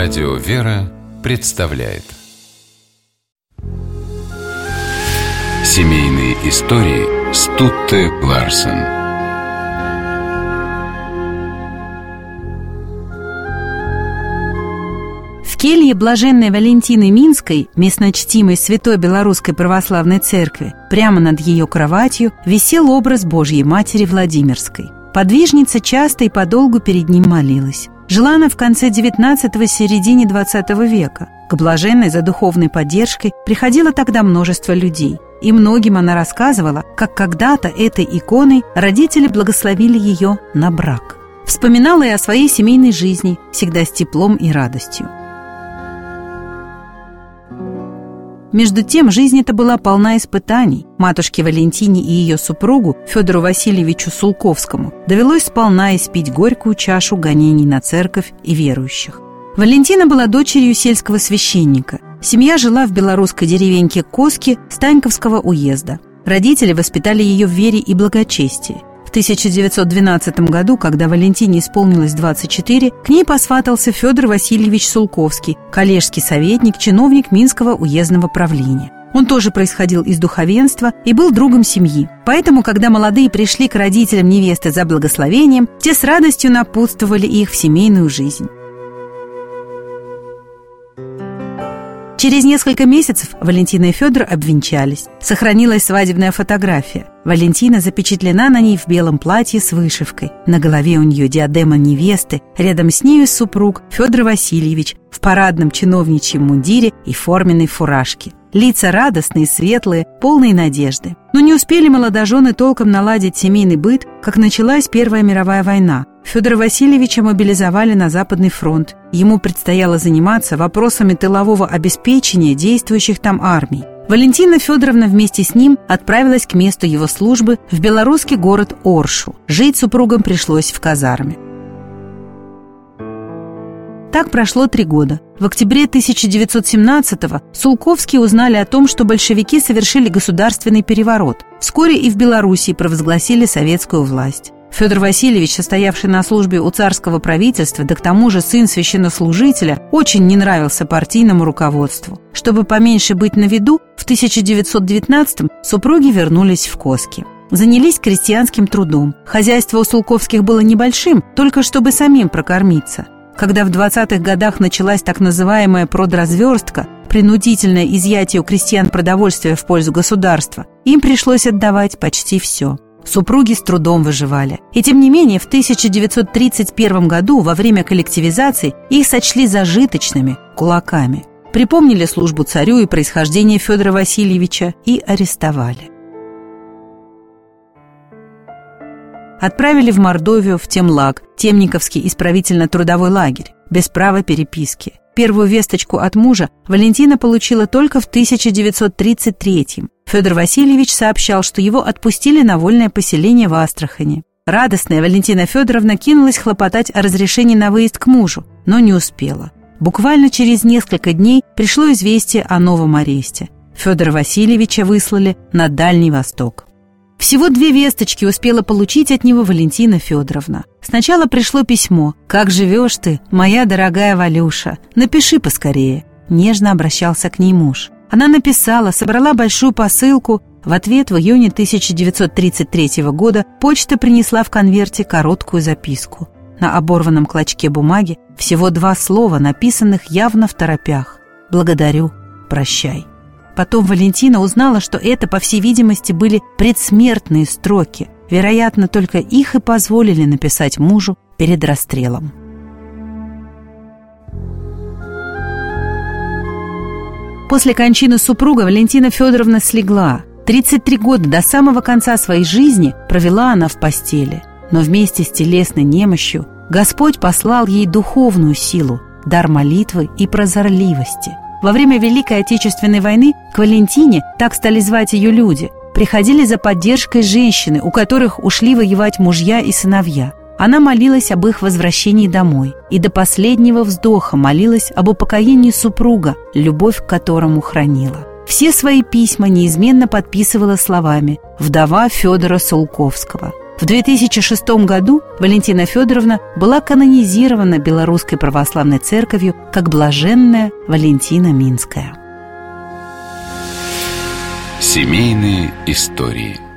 Радио «Вера» представляет семейные истории Стутте Ларсен. В келье блаженной Валентины Минской, местночтимой святой Белорусской православной церкви, прямо над ее кроватью висел образ Божьей Матери Владимирской. Подвижница часто и подолгу перед ним молилась. Жила она в конце XIX – середине XX века. К блаженной за духовной поддержкой приходило тогда множество людей. И многим она рассказывала, как когда-то этой иконой родители благословили ее на брак. Вспоминала и о своей семейной жизни, всегда с теплом и радостью. Между тем, жизнь эта была полна испытаний. Матушке Валентине и ее супругу, Федору Васильевичу Сулковскому, довелось сполна испить горькую чашу гонений на церковь и верующих. Валентина была дочерью сельского священника. Семья жила в белорусской деревеньке Коски Станьковского уезда. Родители воспитали ее в вере и благочестии. В 1912 году, когда Валентине исполнилось 24, к ней посватался Федор Васильевич Сулковский, коллежский советник, чиновник Минского уездного правления. Он тоже происходил из духовенства и был другом семьи. Поэтому, когда молодые пришли к родителям невесты за благословением, те с радостью напутствовали их в семейную жизнь. Через несколько месяцев Валентина и Федор обвенчались. Сохранилась свадебная фотография. Валентина запечатлена на ней в белом платье с вышивкой. На голове у нее диадема невесты, рядом с нею супруг Федор Васильевич в парадном чиновничьем мундире и форменной фуражке. Лица радостные, светлые, полные надежды. Но не успели молодожены толком наладить семейный быт, как началась Первая мировая война. Федора Васильевича мобилизовали на Западный фронт. Ему предстояло заниматься вопросами тылового обеспечения действующих там армий. Валентина Федоровна вместе с ним отправилась к месту его службы в белорусский город Оршу. Жить супругам пришлось в казарме. Так прошло 3 года. В октябре 1917-го Сулковские узнали о том, что большевики совершили государственный переворот. Вскоре и в Белоруссии провозгласили советскую власть. Федор Васильевич, состоявший на службе у царского правительства, да к тому же сын священнослужителя, очень не нравился партийному руководству. Чтобы поменьше быть на виду, в 1919-м супруги вернулись в Коски. Занялись крестьянским трудом. Хозяйство у Сулковских было небольшим, только чтобы самим прокормиться. Когда в 20-х годах началась так называемая продразверстка, принудительное изъятие у крестьян продовольствия в пользу государства, им пришлось отдавать почти все. Супруги с трудом выживали. И тем не менее, в 1931 году, во время коллективизации, их сочли зажиточными кулаками. Припомнили службу царю и происхождение Федора Васильевича и арестовали. Отправили в Мордовию, в Темлаг, Темниковский исправительно-трудовой лагерь, без права переписки. Первую весточку от мужа Валентина получила только в 1933-м. Федор Васильевич сообщал, что его отпустили на вольное поселение в Астрахани. Радостная Валентина Федоровна кинулась хлопотать о разрешении на выезд к мужу, но не успела. Буквально через несколько дней пришло известие о новом аресте. Федора Васильевича выслали на Дальний Восток. Всего 2 весточки успела получить от него Валентина Федоровна. Сначала пришло письмо: «Как живешь ты, моя дорогая Валюша? Напиши поскорее». Нежно обращался к ней муж. Она написала, собрала большую посылку. В ответ в июне 1933 года почта принесла в конверте короткую записку. На оборванном клочке бумаги всего 2 слова, написанных явно второпях: «Благодарю, прощай». Потом Валентина узнала, что это, по всей видимости, были предсмертные строки. Вероятно, только их и позволили написать мужу перед расстрелом. После кончины супруга Валентина Федоровна слегла. 33 года до самого конца своей жизни провела она в постели. Но вместе с телесной немощью Господь послал ей духовную силу, дар молитвы и прозорливости. Во время Великой Отечественной войны к Валентине, так стали звать ее люди, приходили за поддержкой женщины, у которых ушли воевать мужья и сыновья. Она молилась об их возвращении домой и до последнего вздоха молилась об упокоении супруга, любовь к которому хранила. Все свои письма неизменно подписывала словами «Вдова Федора Сулковского». В 2006 году Валентина Федоровна была канонизирована Белорусской православной церковью как блаженная Валентина Минская. Семейные истории.